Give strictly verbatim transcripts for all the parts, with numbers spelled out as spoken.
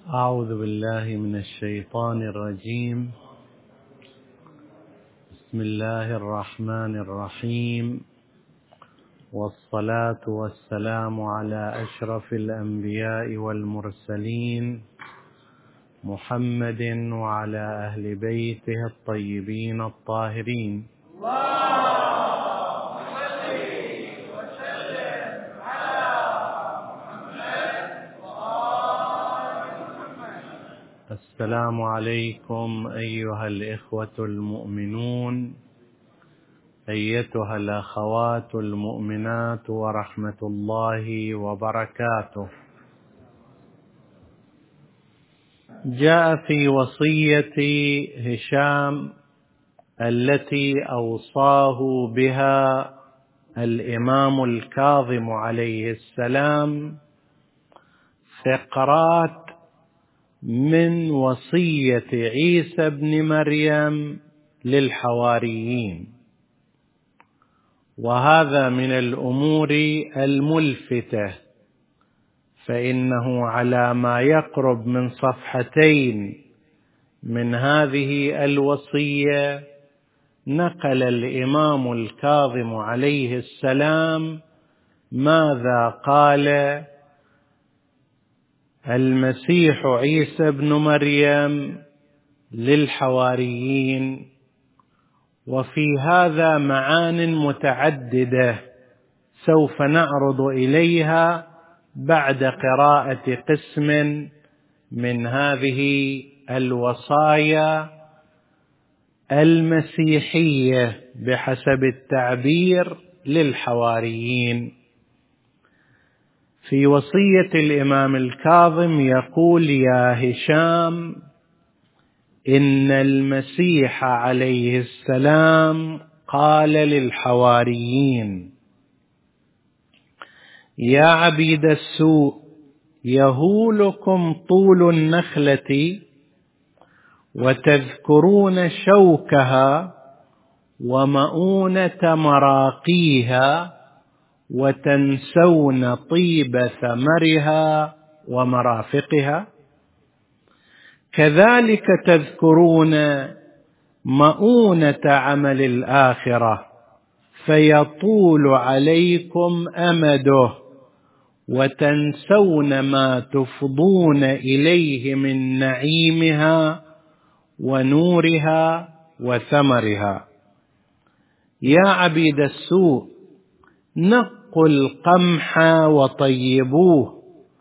أعوذ بالله من الشيطان الرجيم. بسم الله الرحمن الرحيم، والصلاة والسلام على أشرف الأنبياء والمرسلين محمد وعلى أهل بيته الطيبين الطاهرين. السلام عليكم أيها الإخوة المؤمنون، أيتها الأخوات المؤمنات، ورحمة الله وبركاته. جاء في وصية هشام التي أوصاه بها الإمام الكاظم عليه السلام فقرات من وصية عيسى بن مريم للحواريين، وهذا من الأمور الملفتة، فإنه على ما يقرب من صفحتين من هذه الوصية نقل الإمام الكاظم عليه السلام ماذا قال المسيح عيسى بن مريم للحواريين، وفي هذا معان متعددة سوف نعرض إليها بعد قراءة قسم من هذه الوصايا المسيحية بحسب التعبير للحواريين. في وصية الإمام الكاظم يقول: يا هشام، إن المسيح عليه السلام قال للحواريين: يا عبيد السوء، يهولكم طول النخلة وتذكرون شوكها ومؤونة مراقيها وتنسون طيب ثمرها ومرافقها، كذلك تذكرون مؤونة عمل الآخرة فيطول عليكم أمده، وتنسون ما تفضون إليه من نعيمها ونورها وثمرها. يا عبيد السوء، نقوا القمح وطيبوه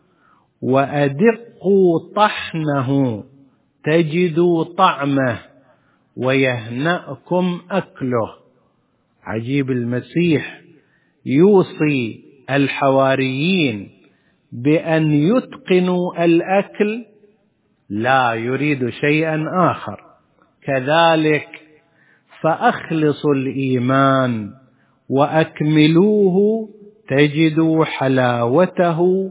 وأدقوا طحنه تجدوا طعمه ويهنأكم أكله. عجيب، المسيح يوصي الحواريين بأن يتقنوا الأكل، لا يريد شيئا آخر. كذلك فأخلصوا الإيمان وأكملوه تجدوا حلاوته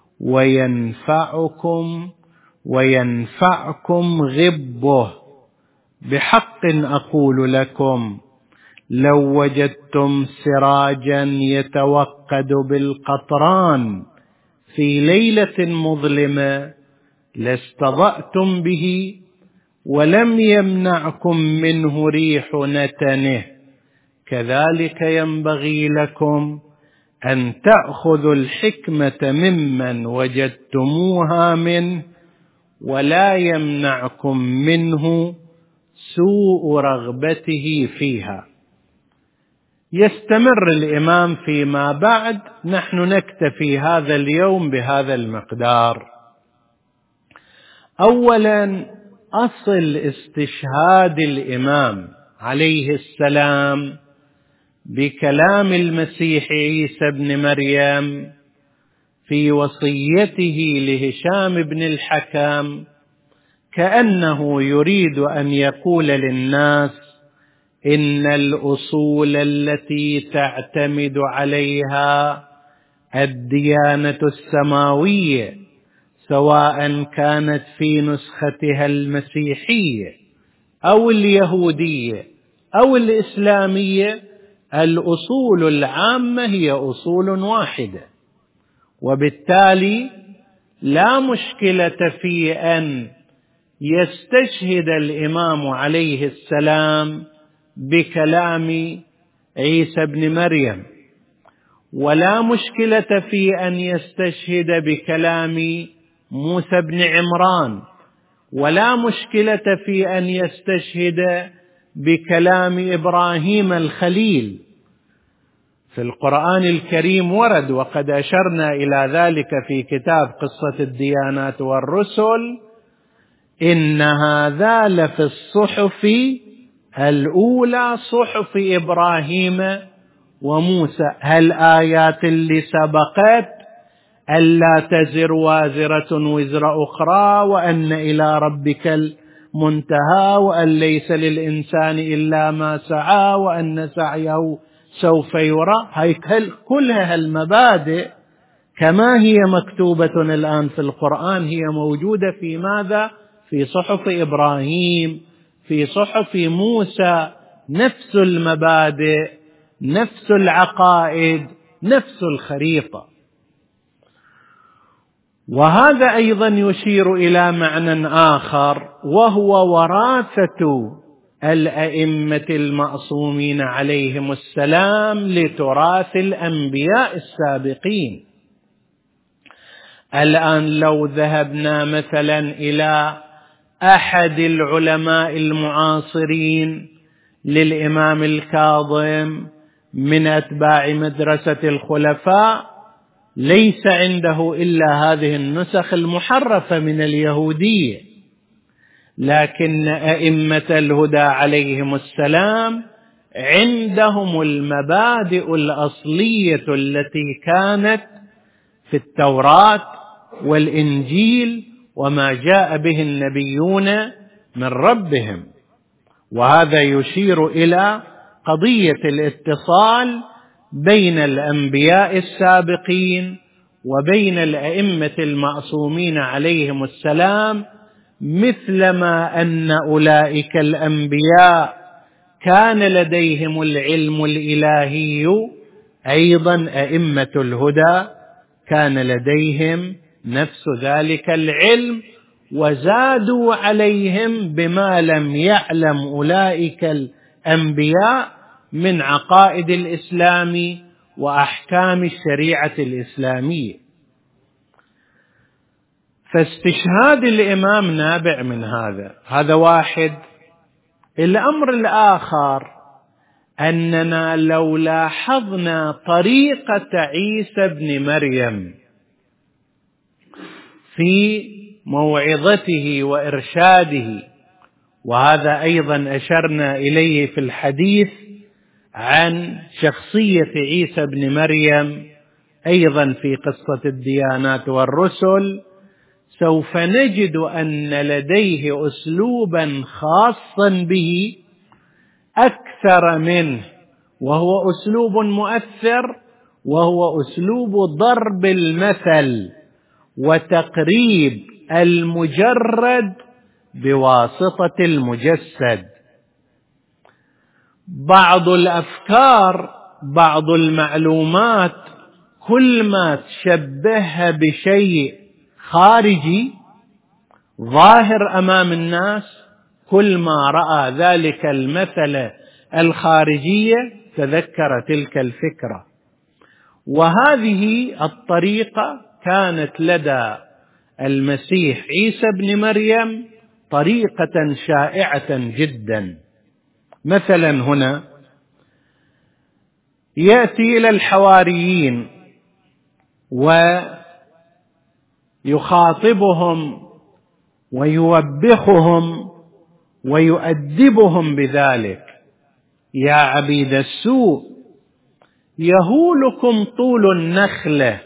وينفعكم وينفعكم غبه. بحق أقول لكم، لو وجدتم سراجا يتوقد بالقطران في ليلة مظلمة لاستضأتم به ولم يمنعكم منه ريح نتنه. كذلك ينبغي لكم أن تأخذوا الحكمة ممن وجدتموها منه ولا يمنعكم منه سوء رغبته فيها. يستمر الإمام فيما بعد، نحن نكتفي هذا اليوم بهذا المقدار. أولا، أصل استشهاد الإمام عليه السلام بكلام المسيح عيسى بن مريم في وصيته لهشام بن الحكم كأنه يريد أن يقول للناس إن الأصول التي تعتمد عليها الديانة السماوية، سواء كانت في نسختها المسيحية أو اليهودية أو الإسلامية، الأصول العامة هي أصول واحدة، وبالتالي لا مشكلة في أن يستشهد الإمام عليه السلام بكلام عيسى بن مريم، ولا مشكلة في أن يستشهد بكلام موسى بن عمران، ولا مشكلة في أن يستشهد بكلام إبراهيم الخليل. في القرآن الكريم ورد، وقد أشرنا إلى ذلك في كتاب قصة الديانات والرسل، إن هذا لفي الصحف الأولى صحف إبراهيم وموسى. هالآيات اللي سبقت ألا تزر وازرة وزر أخرى، وأن إلى ربك المنتهى، وأن ليس للإنسان إلا ما سعى، وأن سعيه سوف يرى، هاي كلها المبادئ كما هي مكتوبة الآن في القرآن هي موجودة في ماذا؟ في صحف إبراهيم، في صحف موسى، نفس المبادئ، نفس العقائد، نفس الخريطة. وهذا أيضا يشير إلى معنى آخر، وهو وراثة الأئمة المعصومين عليهم السلام لتراث الأنبياء السابقين. الآن لو ذهبنا مثلا إلى أحد العلماء المعاصرين للإمام الكاظم من أتباع مدرسة الخلفاء، ليس عنده إلا هذه النسخ المحرفة من اليهودية، لكن أئمة الهدى عليهم السلام عندهم المبادئ الأصلية التي كانت في التوراة والإنجيل وما جاء به النبيون من ربهم. وهذا يشير إلى قضية الاتصال بين الأنبياء السابقين وبين الأئمة المعصومين عليهم السلام، مثلما أن أولئك الأنبياء كان لديهم العلم الإلهي، أيضا أئمة الهدى كان لديهم نفس ذلك العلم، وزادوا عليهم بما لم يعلم أولئك الأنبياء من عقائد الإسلام وأحكام الشريعة الإسلامية. فاستشهاد الإمام نابع من هذا، هذا واحد. الأمر الآخر أننا لو لاحظنا طريقة عيسى بن مريم في موعظته وإرشاده، وهذا أيضا أشرنا إليه في الحديث عن شخصية عيسى بن مريم أيضا في قصة الديانات والرسل، سوف نجد أن لديه أسلوبا خاصا به أكثر منه، وهو أسلوب مؤثر، وهو أسلوب ضرب المثل وتقريب المجرد بواسطة المجسد. بعض الأفكار، بعض المعلومات، كل ما تشبهها بشيء خارجي ظاهر أمام الناس، كل ما رأى ذلك المثل الخارجية تذكر تلك الفكرة. وهذه الطريقة كانت لدى المسيح عيسى بن مريم طريقة شائعة جدا. مثلا هنا يأتي إلى الحواريين ويخاطبهم ويوبخهم ويؤدبهم بذلك: يا عبيد السوء، يهولكم طول النخلة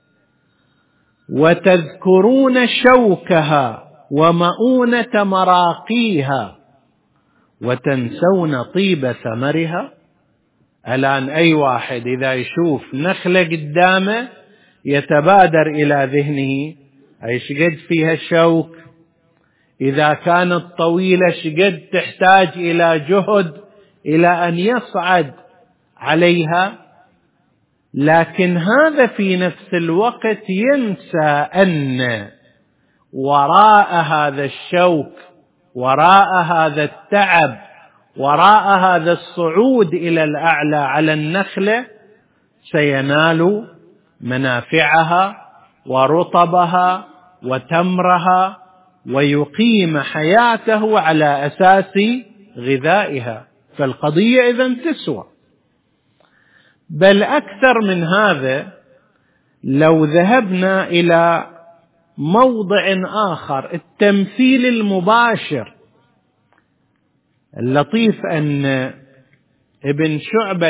وتذكرون شوكها ومؤونة مراقيها وتنسون طيب ثمرها. الآن أي واحد إذا يشوف نخلة قدامه يتبادر إلى ذهنه أيش قد فيها الشوك، إذا كانت طويلة شقد تحتاج إلى جهد إلى أن يصعد عليها. لكن هذا في نفس الوقت ينسى أن وراء هذا الشوك، وراء هذا التعب، وراء هذا الصعود إلى الأعلى على النخلة سينال منافعها ورطبها وتمرها، ويقيم حياته على أساس غذائها. فالقضية إذن تسوى. بل أكثر من هذا، لو ذهبنا إلى موضع آخر، التمثيل المباشر. اللطيف أن ابن شعبة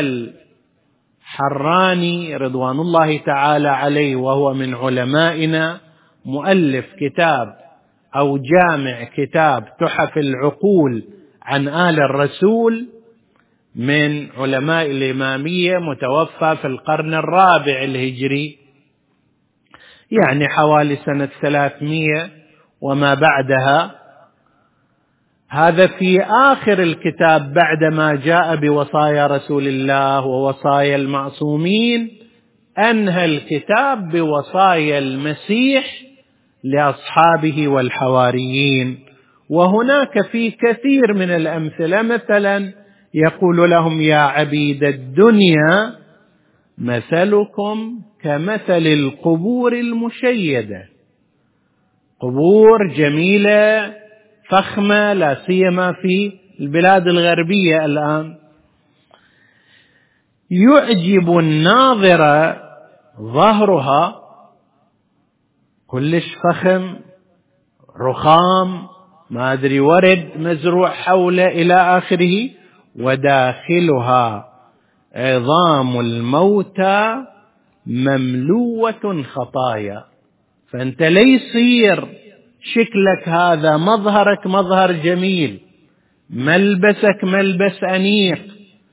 الحراني رضوان الله تعالى عليه، وهو من علمائنا، مؤلف كتاب أو جامع كتاب تحف العقول عن آل الرسول، من علماء الإمامية، متوفى في القرن الرابع الهجري، يعني حوالي سنة ثلاثمائة وما بعدها. هذا في آخر الكتاب بعدما جاء بوصايا رسول الله ووصايا المعصومين، أنهى الكتاب بوصايا المسيح لأصحابه والحواريين. وهناك في كثير من الأمثلة، مثلا يقول لهم: يا عبيد الدنيا مثلكم كمثل القبور المشيدة. قبور جميلة فخمة، لا سيما في البلاد الغربية الآن، يعجب الناظر ظهرها، كلش فخم، رخام، ما أدري ورد مزروع حوله إلى آخره، وداخلها عظام الموتى مملوة خطايا. فأنت ليصير شكلك هذا، مظهرك مظهر جميل، ملبسك ملبس أنيق،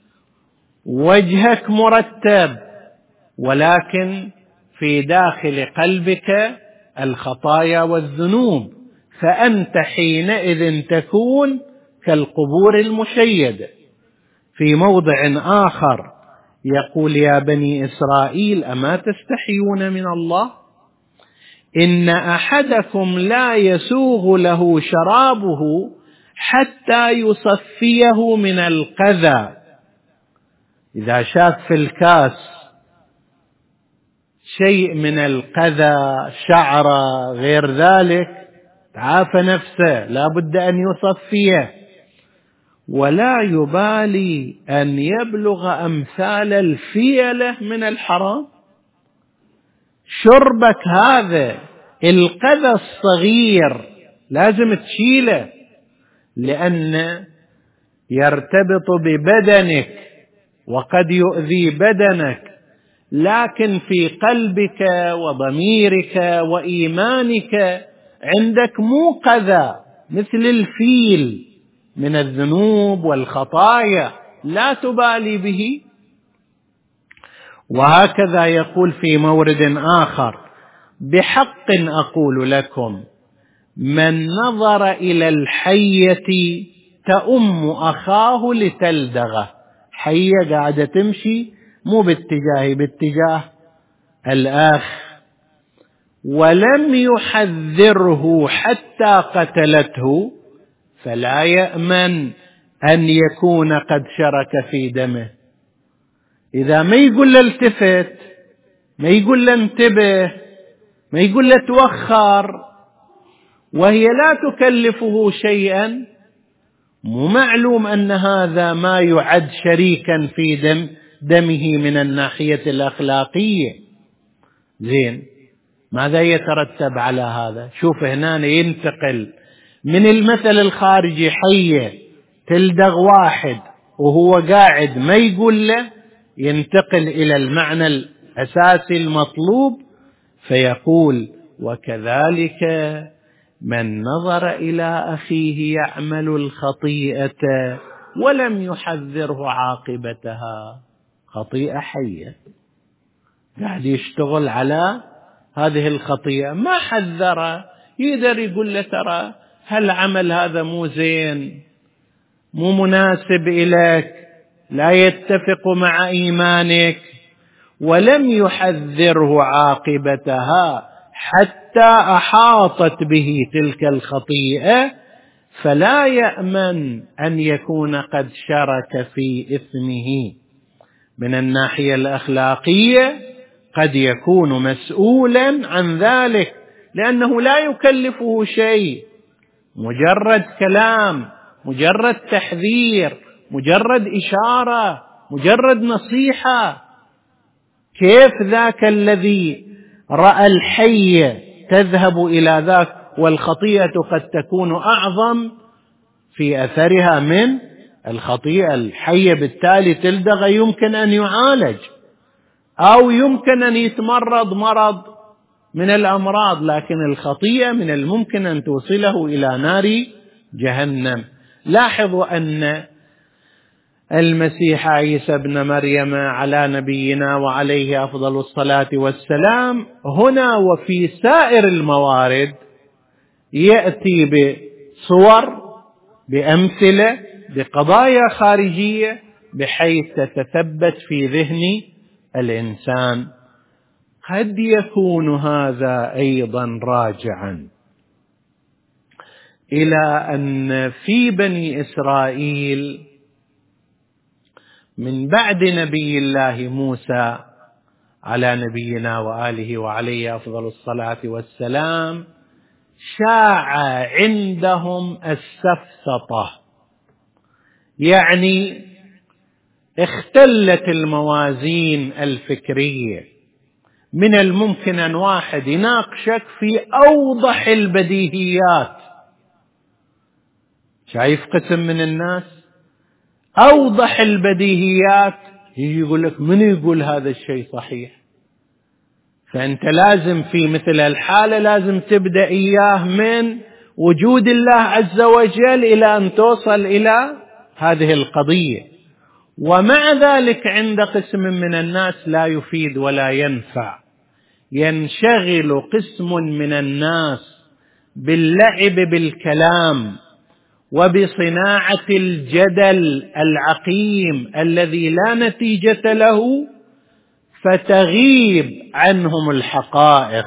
وجهك مرتب، ولكن في داخل قلبك الخطايا والذنوب. فأنت حينئذ تكون كالقبور المشيدة. في موضع آخر يقول: يا بني إسرائيل أما تستحيون من الله؟ إن أحدكم لا يسوغ له شرابه حتى يصفيه من القذى. إذا شاف في الكاس شيء من القذى، شعره، غير ذلك، تعافى نفسه، لا بد أن يصفيه، ولا يبالي أن يبلغ أمثال الفيلة من الحرام. شربك هذا القذى الصغير لازم تشيله، لأن يرتبط ببدنك وقد يؤذي بدنك، لكن في قلبك وضميرك وإيمانك عندك مو قذى مثل الفيل من الذنوب والخطايا، لا تبالي به. وهكذا يقول في مورد آخر: بحق أقول لكم من نظر إلى الحية تأم أخاه لتلدغه. حية قاعدة تمشي مو باتجاه باتجاه الآخ، ولم يحذره حتى قتلته، فلا يأمن أن يكون قد شرك في دمه. إذا ما يقول له التفت، ما يقول له انتبه، ما يقول له توخر، وهي لا تكلفه شيئا، مو معلوم أن هذا ما يعد شريكا في دم دمه من الناحية الأخلاقية. زين، ماذا يترتب على هذا؟ شوف هنا ينتقل من المثل الخارجي: حية تلدغ واحد وهو قاعد ما يقول له، ينتقل إلى المعنى الأساسي المطلوب، فيقول: وكذلك من نظر إلى أخيه يعمل الخطيئة ولم يحذره عاقبتها. خطيئة حية قاعد يشتغل على هذه الخطيئة، ما حذره، يقدر يقول له: ترى هالعمل هذا مو زين، مو مناسب إليك، لا يتفق مع إيمانك، ولم يحذره عاقبتها حتى أحاطت به تلك الخطيئة، فلا يأمن أن يكون قد شارك في إثمه. من الناحية الأخلاقية قد يكون مسؤولا عن ذلك، لأنه لا يكلفه شيء، مجرد كلام، مجرد تحذير، مجرد إشارة، مجرد نصيحة. كيف ذاك الذي رأى الحية تذهب إلى ذاك والخطيئة قد تكون أعظم في أثرها من الخطيئة؟ الحية بالتالي تلدغ، يمكن أن يعالج أو يمكن أن يتمرض مرض من الأمراض، لكن الخطيئة من الممكن أن توصله إلى نار جهنم. لاحظوا أن المسيح عيسى ابن مريم على نبينا وعليه أفضل الصلاة والسلام هنا وفي سائر الموارد يأتي بصور، بأمثلة، بقضايا خارجية، بحيث تتثبت في ذهن الإنسان. قد يكون هذا أيضا راجعا إلى أن في بني إسرائيل من بعد نبي الله موسى على نبينا وآله وعليه أفضل الصلاة والسلام شاع عندهم السفسطة، يعني اختلت الموازين الفكرية. من الممكن أن واحد يناقشك في أوضح البديهيات. شايف قسم من الناس أوضح البديهيات يجي يقول لك من يقول هذا الشيء صحيح؟ فأنت لازم في مثل الحالة لازم تبدأ إياه من وجود الله عز وجل إلى أن توصل إلى هذه القضية. ومع ذلك عند قسم من الناس لا يفيد ولا ينفع. ينشغل قسم من الناس باللعب بالكلام وبصناعة الجدل العقيم الذي لا نتيجة له، فتغيب عنهم الحقائق.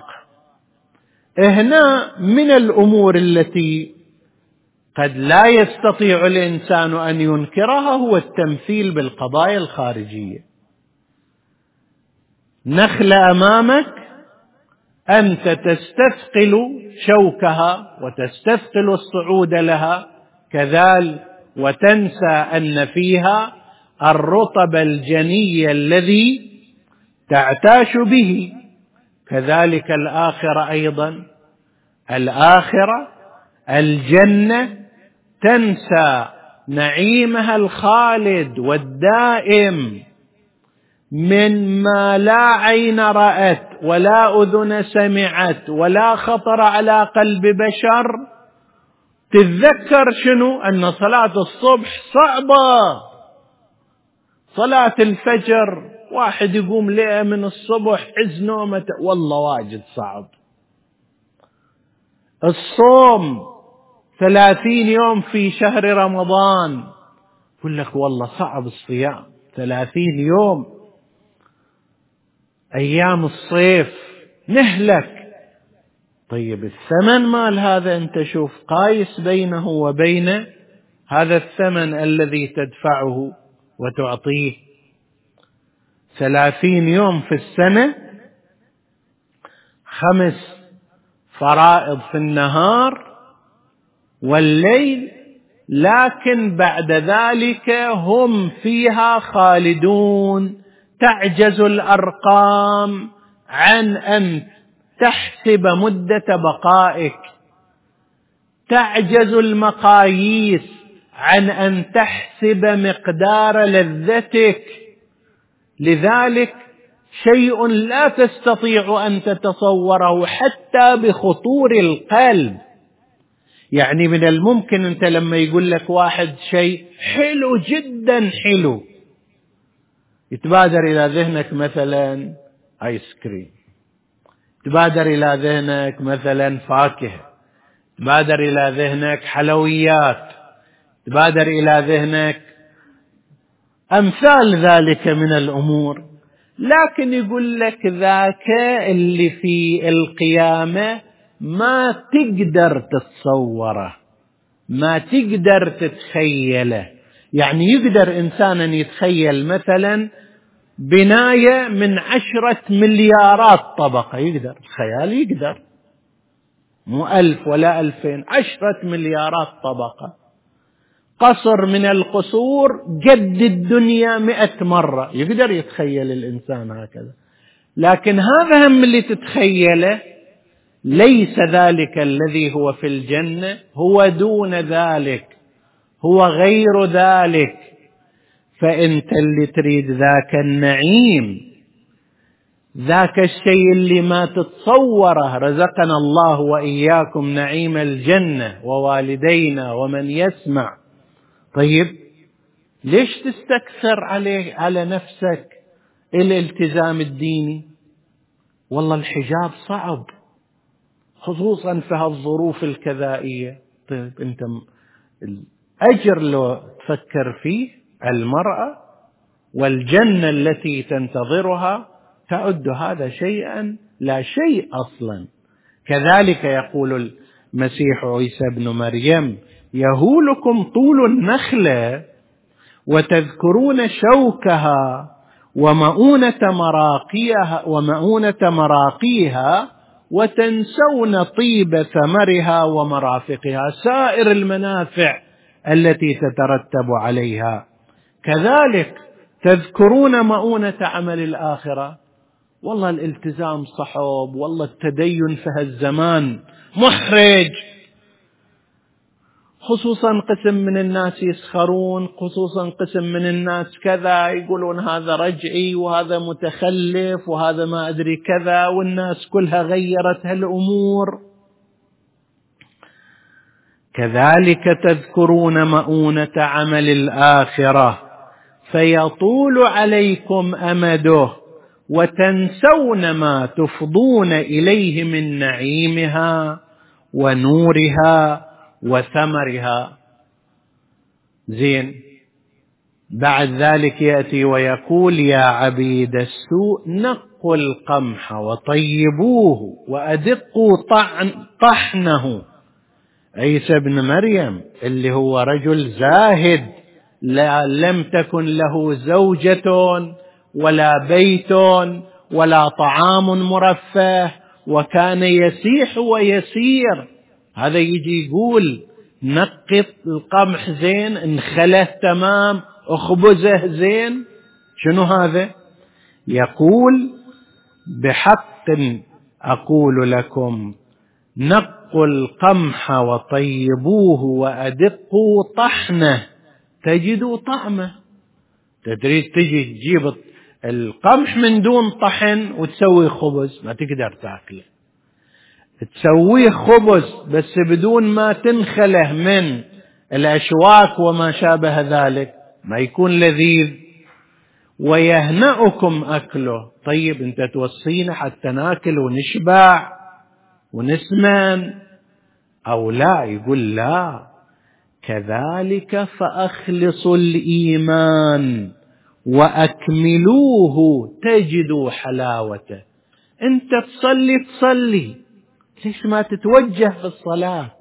هنا من الأمور التي قد لا يستطيع الإنسان أن ينكرها هو التمثيل بالقضايا الخارجية. نخلة أمامك، أنت تستثقل شوكها وتستثقل الصعود لها كذلك، وتنسى أن فيها الرطب الجني الذي تعتاش به. كذلك الآخرة أيضا، الآخرة الجنة تنسى نعيمها الخالد والدائم من ما لا عين رأت ولا أذن سمعت ولا خطر على قلب بشر. تتذكر شنو؟ أن صلاة الصبح صعبة، صلاة الفجر واحد يقوم ليه من الصبح عز نومة، والله واجد صعب. الصوم ثلاثين يوم في شهر رمضان، يقول لك والله صعب الصيام ثلاثين يوم. أيام الصيف نهلك. طيب الثمن مال هذا أنت شوف، قايس بينه وبين هذا الثمن الذي تدفعه وتعطيه. ثلاثين يوم في السنة، خمس فرائض في النهار والليل، لكن بعد ذلك هم فيها خالدون. تعجز الأرقام عن أن تحسب مدة بقائك، تعجز المقاييس عن أن تحسب مقدار لذتك. لذلك شيء لا تستطيع أن تتصوره حتى بخطور القلب. يعني من الممكن أنت لما يقول لك واحد شيء حلو جدا حلو، يتبادر إلى ذهنك مثلا آيس كريم، تبادر إلى ذهنك مثلا فاكهة، تبادر إلى ذهنك حلويات، تبادر إلى ذهنك أمثال ذلك من الأمور. لكن يقول لك ذاك اللي في القيامة ما تقدر تتصوره، ما تقدر تتخيله. يعني يقدر إنسانا يتخيل مثلا بناية من عشرة مليارات طبقة، يقدر الخيال، يقدر مو ألف ولا ألفين، عشرة مليارات طبقة، قصر من القصور قد الدنيا مئة مرة، يقدر يتخيل الإنسان هكذا. لكن هذا هم اللي تتخيله، ليس ذلك الذي هو في الجنة، هو دون ذلك، هو غير ذلك. فأنت اللي تريد ذاك النعيم، ذاك الشيء اللي ما تتصوره، رزقنا الله وإياكم نعيم الجنة ووالدينا ومن يسمع. طيب ليش تستكثر عليه على نفسك الالتزام الديني؟ والله الحجاب صعب، خصوصا في هالظروف الكذائية. طيب أنت الأجر لو تفكر فيه، المرأة والجنة التي تنتظرها، تعد هذا شيئا لا شيء أصلا. كذلك يقول المسيح عيسى ابن مريم: يهولكم طول النخلة وتذكرون شوكها ومؤونة مراقيها ومؤونة مراقيها وتنسون طيب ثمرها ومرافقها، سائر المنافع التي تترتب عليها. كذلك تذكرون مؤونة عمل الآخرة. والله الالتزام صعب، والله التدين في هالزمان محرج، خصوصا قسم من الناس يسخرون، خصوصا قسم من الناس كذا يقولون هذا رجعي وهذا متخلف وهذا ما أدري كذا، والناس كلها غيرت هالأمور. كذلك تذكرون مؤونة عمل الآخرة فيطول عليكم أمده وتنسون ما تفضون إليه من نعيمها ونورها وثمرها. زين، بعد ذلك يأتي ويقول: يا عبيد السوء نقوا القمح وطيبوه وأدقوا طعن طحنه. عيسى بن مريم اللي هو رجل زاهد، لا لم تكن له زوجة ولا بيت ولا طعام مرفه، وكان يسيح ويسير. هذا يجي يقول نقط القمح زين، انخله تمام، اخبزه زين. شنو هذا؟ يقول: بحق أقول لكم نقوا القمح وطيبوه وأدقوا طحنه تجدوا طعمه. تدريد تجي تجيب القمح من دون طحن وتسوي خبز، ما تقدر تاكله. تسويه خبز بس بدون ما تنخله من الأشواك وما شابه ذلك، ما يكون لذيذ ويهنأكم أكله. طيب أنت توصينا حتى ناكل ونشبع ونسمن أو لا؟ يقول لا، كذلك فأخلصوا الإيمان وأكملوه تجدوا حلاوته. أنت تصلي تصلي، ليش ما تتوجه في الصلاة؟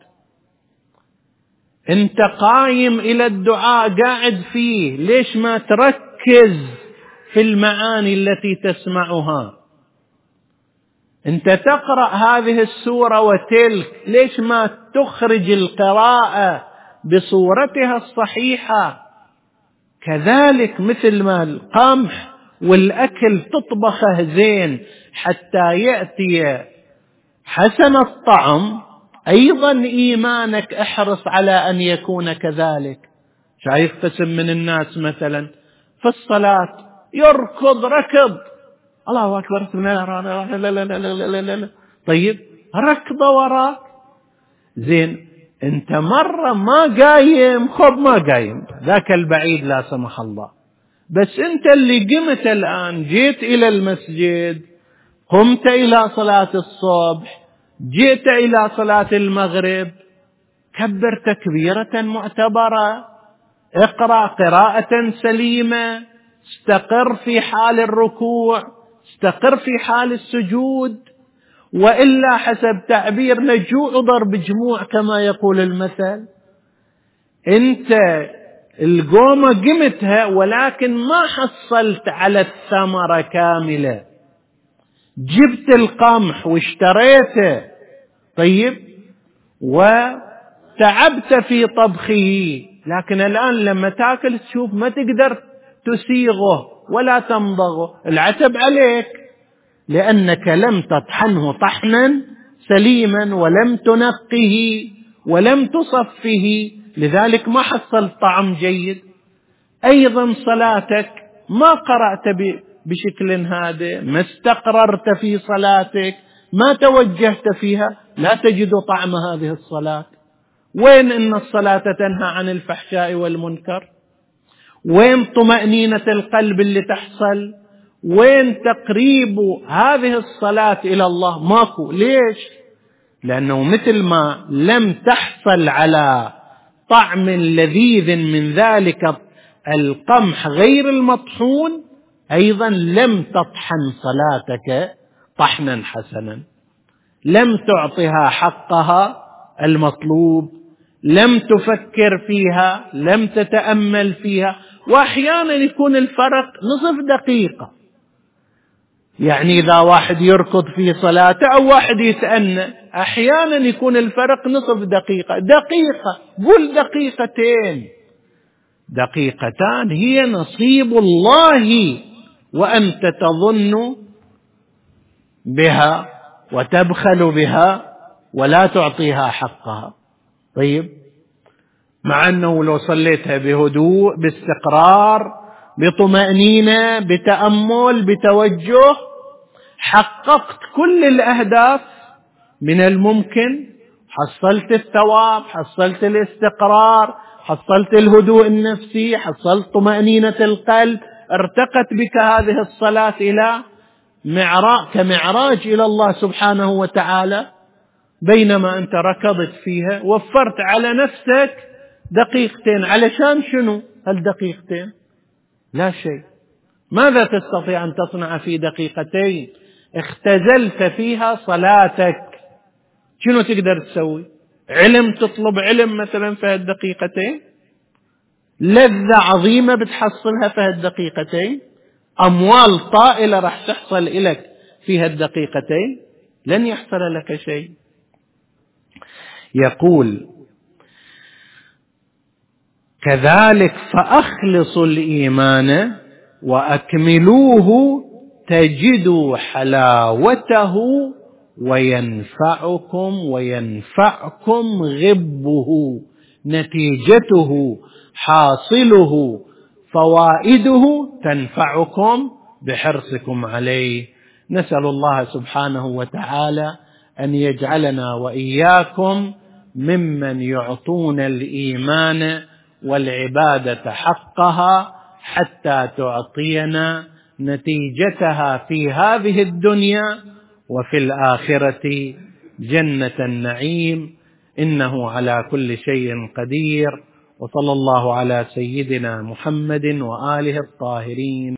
أنت قايم إلى الدعاء قاعد فيه، ليش ما تركز في المعاني التي تسمعها؟ أنت تقرأ هذه السورة وتلك، ليش ما تخرج القراءة بصورتها الصحيحة؟ كذلك مثل ما القمح والأكل تطبخه زين حتى يأتي حسن الطعم، أيضا إيمانك احرص على أن يكون كذلك. شايف قسم من الناس مثلا في الصلاة يركض ركض، الله أكبر، لا لا لا لا لا لا لا. طيب ركض وراك زين، أنت مرة ما قايم، خب ما قايم، ذاك البعيد لا سمح الله. بس أنت اللي قمت الآن، جيت إلى المسجد، قمت إلى صلاة الصبح، جئت إلى صلاة المغرب، كبر تكبيرة معتبرة، اقرأ قراءة سليمة، استقر في حال الركوع، استقر في حال السجود، وإلا حسب تعبيرنا جوع ضرب جموع كما يقول المثل. أنت القومة قمتها ولكن ما حصلت على الثمرة كاملة، جبت القمح واشتريته طيب وتعبت في طبخه، لكن الآن لما تاكل تشوف ما تقدر تسيغه ولا تمضغه، العتب عليك لأنك لم تطحنه طحنا سليما ولم تنقه ولم تصفه، لذلك ما حصلت طعم جيد. أيضا صلاتك ما قرأت بشكل هادئ، ما استقررت في صلاتك، ما توجهت فيها، لا تجد طعم هذه الصلاة. وين إن الصلاة تنهى عن الفحشاء والمنكر؟ وين طمأنينة القلب اللي تحصل؟ وين تقريب هذه الصلاة إلى الله؟ ماكو. ليش؟ لأنه مثل ما لم تحصل على طعم لذيذ من ذلك القمح غير المطحون، أيضا لم تطحن صلاتك طحنا حسنا، لم تعطها حقها المطلوب، لم تفكر فيها، لم تتأمل فيها. وأحيانا يكون الفرق نصف دقيقة، يعني إذا واحد يركض في صلاته أو واحد يتأنى أحيانا يكون الفرق نصف دقيقة، دقيقة، قل دقيقتين، دقيقتان هي نصيب الله وأنت تظن بها وتبخل بها ولا تعطيها حقها. طيب، مع أنه لو صليتها بهدوء باستقرار بطمأنينة بتأمل بتوجه حققت كل الأهداف من الممكن، حصلت الثواب، حصلت الاستقرار، حصلت الهدوء النفسي، حصلت طمأنينة القلب، ارتقت بك هذه الصلاة إلى معراج كمعراج إلى الله سبحانه وتعالى. بينما أنت ركضت فيها وفرت على نفسك دقيقتين، علشان شنو هالدقيقتين؟ لا شيء. ماذا تستطيع أن تصنع في دقيقتين اختزلت فيها صلاتك؟ شنو تقدر تسوي؟ علم، تطلب علم مثلا في هالدقيقتين؟ لذة عظيمة بتحصلها في هالدقيقتين؟ أموال طائلة راح تحصل لك في هالدقيقتين؟ لن يحصل لك شيء. يقول كذلك فأخلصوا الإيمان وأكملوه تجدوا حلاوته وينفعكم وينفعكم غبه، نتيجته حاصله فوائده تنفعكم بحرصكم عليه. نسأل الله سبحانه وتعالى أن يجعلنا وإياكم ممن يعطون الإيمان والعبادة حقها حتى تعطينا نتيجتها في هذه الدنيا وفي الآخرة جنة النعيم، إنه على كل شيء قدير. وصلى الله على سيدنا محمد وآله الطاهرين.